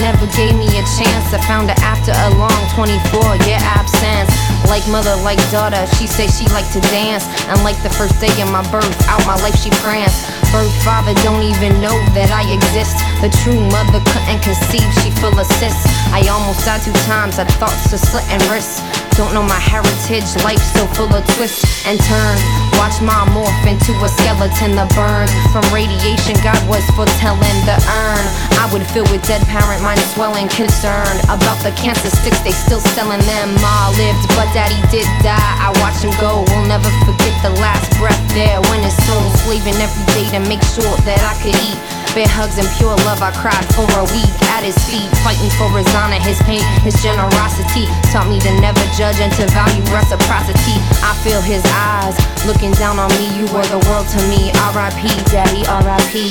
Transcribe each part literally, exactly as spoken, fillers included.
never gave me a chance. I found her after a long twenty-four year absence. Like mother, like daughter, she say she like to dance. And like the first day of my birth, out my life she pranced. Birth father don't even know that I exist. The true mother couldn't conceive, she full of cysts. I almost died two times, had thoughts of slitting wrists. Don't know my heritage, life still full of twists and turns. Watch mom morph into a skeleton that burns. From radiation, God was foretelling the urn. I would fill with dead parent, mind swelling, concerned about the cancer sticks, they still selling them. Ma lived, but daddy did die. I watched him go, we'll never forget the last breath there. When his soul slaving every day to make sure that I could eat. Bare hugs and pure love, I cried for a week at his feet, fighting for his honor, his pain, his generosity. Taught me to never judge and to value reciprocity. I feel his eyes looking down on me. You were the world to me. R I P Daddy, R I P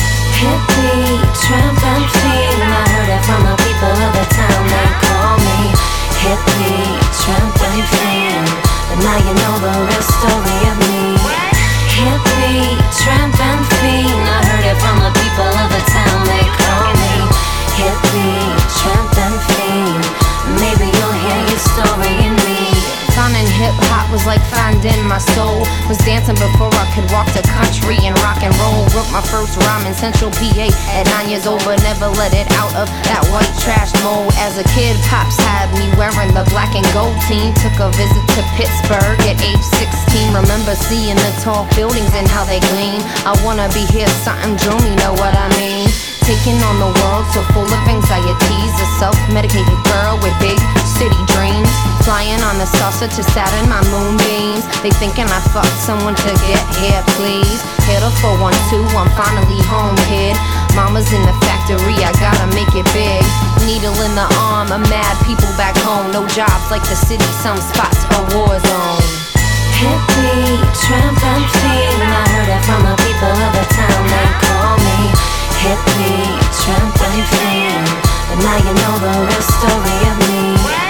Hippie, tramp and fiend. I heard it from the people of the town. They call me hippie, tramp and fiend. But now you know the real story of me. Hippie, tramp and fiend. I heard it from the people of the town. They call me hippie, tramp and fiend. Maybe you'll hear your story in me. Finding hip-hop was like finding my soul. Was dancing before I could walk the country and rock and roll. Wrote my first rhyme in Central P A at nine years old, but never let it out of that white trash mold. As a kid, Pops had me wearing the black and gold team. Took a visit to Pittsburgh at age sixteen. Remember seeing the tall buildings and how they gleam. I wanna be here, something drew me, know what I mean? Taking on the world so full of anxieties. A self-medicated girl with big city dreams. Flying on the salsa to Saturn, my moonbeams. They thinking I fucked someone to get here, please. Hit a four one two, I'm finally home, kid. Mama's in the factory, I gotta make it big. Needle in the arm of mad people back home. No jobs like the city, some spots a war zone. Hippie, tramp and fiend. I heard it from the people of the town. They call me hippie, tramp and fiend. But now you know the real story of me.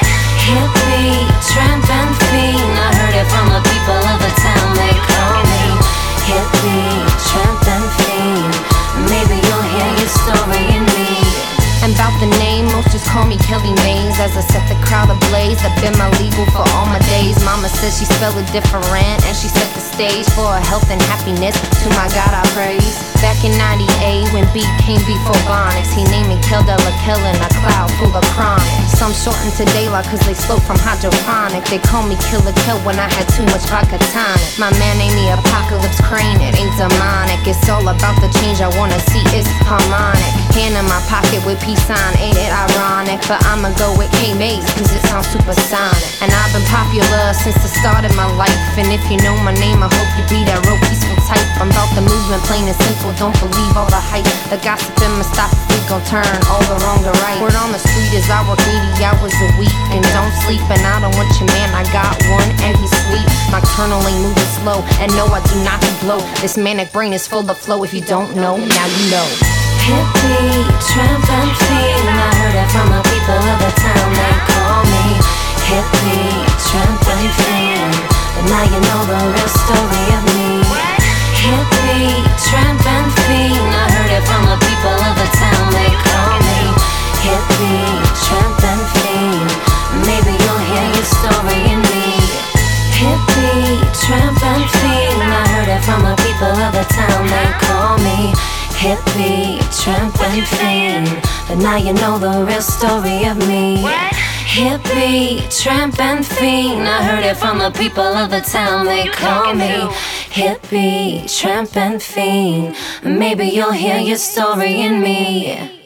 Hippie, tramp and fiend. I heard it from the people of the town. They call me hippie, tramp and fiend. Maybe you'll hear your story in me. And about the name, most just call me Kelly Mays. As I set the crowd ablaze, I've been my legal for all my days. Mama says she spelled it different, and she set the stage for her health and happiness. To my God I praise. Back in ninety-eight, when B came before Bonics, he named me Kel de la Kel in a cloud full of chronic. Some shortened to Dayla cause they slow from hydroponic. They call me Killer Kel when I had too much vodka tonic. My man named me Apocalypse Crane, it ain't demonic. It's all about the change I wanna see, it's harmonic. Hand in my pocket with peace sign, ain't it ironic? But I'ma go with K-Maze cause it sounds supersonic. And I've been popular since the start of my life. And if you know my name, I hope you be that real peaceful type. I'm about the movement, plain and simple, don't believe all the hype. The gossip and Mustafa freak gon' turn all the wrong to right. Word on the street is I work eighty hours a week and don't sleep. And I don't want your man, I got one and he's sweet. Nocturnal ain't moving slow, and no I do not blow. This manic brain is full of flow, if you don't know, now you know. Hippie, tramp and fiend. I heard it from the people of the town. They call me hippie, tramp and fiend. But now you know the real story of me. Hippie, tramp and fiend. I heard it from the people of the town. They call me hippie, tramp and fiend. Maybe you'll hear your story in me. Hippie, tramp and fiend. I heard it from the people of the town. They call me hippie, tramp and fiend. But now you know the real story of me. Hippie, tramp and fiend. I heard it from the people of the town. They call me hippie, tramp and fiend. Maybe you'll hear your story in me.